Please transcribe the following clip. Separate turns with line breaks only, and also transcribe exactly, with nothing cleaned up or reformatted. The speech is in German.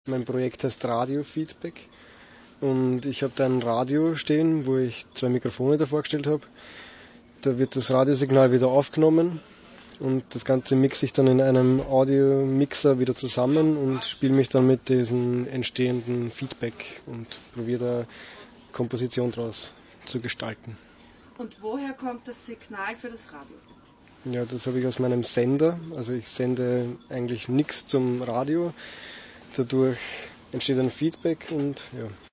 Mein Projekt heißt Radio-Feedback und ich habe da ein Radio stehen, wo ich zwei Mikrofone davor gestellt habe. Da wird das Radiosignal wieder aufgenommen und das Ganze mixe ich dann in einem Audio-Mixer wieder zusammen und spiele mich dann mit diesem entstehenden Feedback und probiere da Komposition draus zu gestalten.
Und woher kommt das Signal für das Radio?
Ja, das habe ich aus meinem Sender. Also ich sende eigentlich nichts zum Radio. Dadurch entsteht ein Feedback und ja.